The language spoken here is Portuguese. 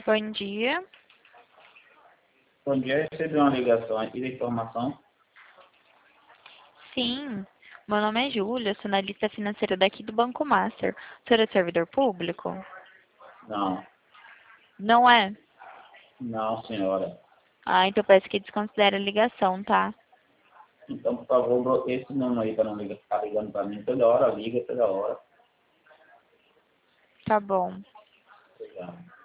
Bom dia. Bom dia, eu recebi uma ligação aqui de informação. Sim, meu nome é Júlia, sou analista financeira daqui do Banco Master. O senhor é servidor público? Não, Não é? não, senhora. Ah, então peço que desconsidere a ligação, tá? Então, por favor, bloqueie esse número aí para não ficar ligando para mim toda hora, liga toda hora. Tá bom. Obrigado.